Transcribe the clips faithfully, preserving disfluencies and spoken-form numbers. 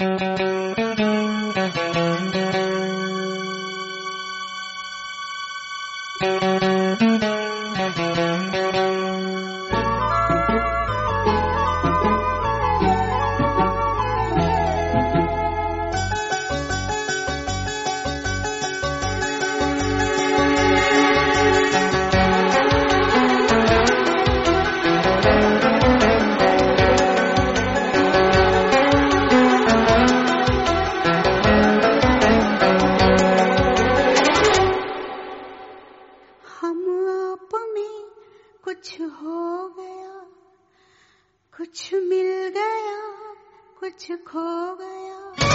कुछ हो गया, कुछ मिल गया, कुछ खो गया।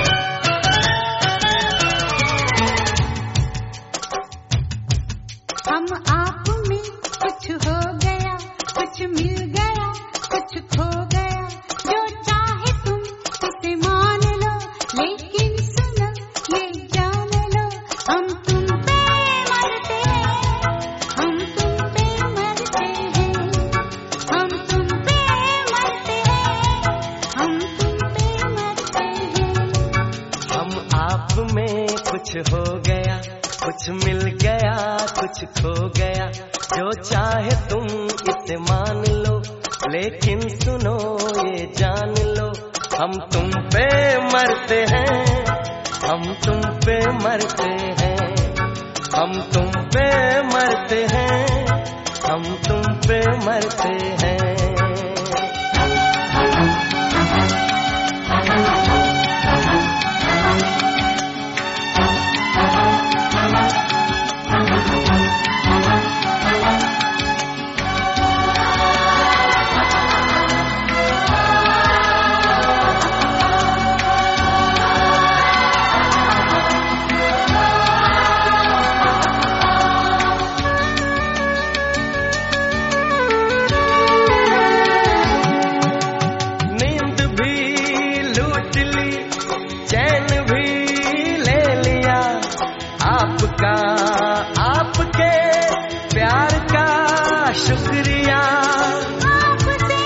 हम आप में कुछ हो गया, कुछ मिल गया, कुछ खो गया। जो चाहे तुम उसे मान लो, लेकिन सुनो ये जान लो, हम तुम पे मरते हैं, हम तुम पे मरते हैं, हम तुम पे मरते हैं, हम तुम पे मरते हैं। हम आप में कुछ हो गया, कुछ मिल गया, कुछ खो गया। जो चाहे तुम इसे मान लो, लेकिन सुनो ये जान लो, हम तुम पे मरते हैं, हम तुम पे मरते हैं, हम तुम पे मरते हैं, हम तुम पे मरते हैं। चैन भी ले लिया आपका, आपके प्यार का शुक्रिया। आपसे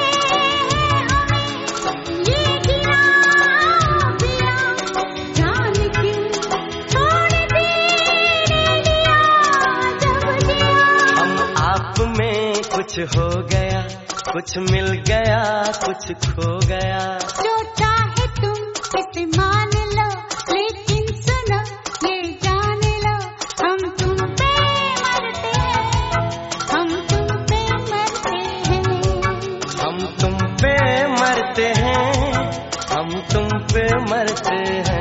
हमें ये गिरा दिया, जान क्यों छोड़ दे लिया जब दिया। हम आप में कुछ हो गया, कुछ मिल गया, कुछ खो गया। जो चाहे तुम इसे मान लो, लेकिन सुनो ये जान लो, हम तुम पे मरते हैं, हम तुम पे मरते हैं, हम तुम पे मरते हैं, हम तुम पे मरते हैं।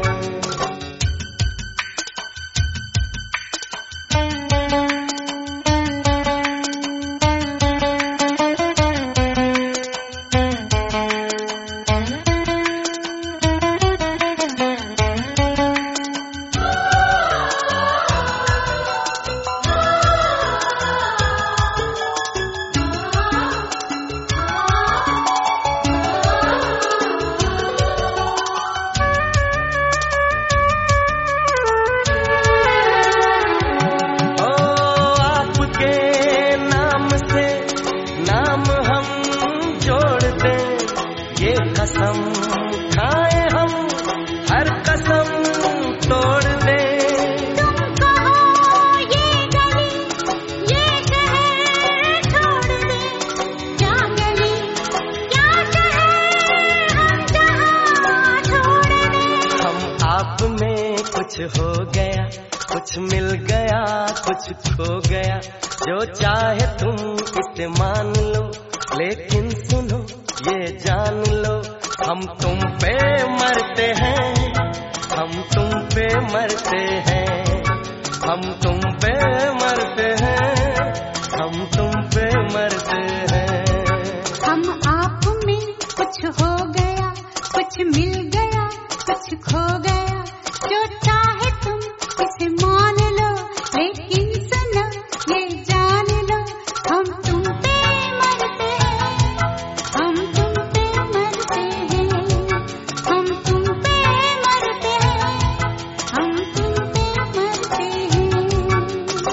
कसम खाए हम, हर कसम तोड़ दे। तुम कहो ये गली, ये शहर छोड़ दे, क्या गली क्या शहर, हम जहाँ छोड़ दे। हम आप में कुछ हो गया, कुछ मिल गया, कुछ खो गया। जो चाहे तुम इसे मान लो, लेकिन सुनो ये जान लो, हम तुम पे मरते हैं, हम तुम पे मरते हैं, हम तुम पे मरते हैं, हम तुम पे मरते हैं। हम आप में कुछ हो गया, कुछ मिल गया, कुछ खो गया। जो चाहे तुम इसे मान लो, लेकिन सुनो ये जान लो, हम तुम पे मरते हैं, हम तुम पे मरते हैं, हम तुम पे मरते हैं, हम तुम पे मरते हैं।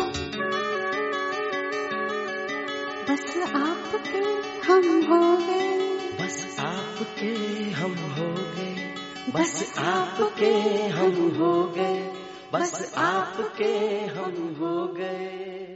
बस आपके हम हो गए, बस आपके हम हो गए, बस आपके हम हो गए, बस आपके हम हो गए।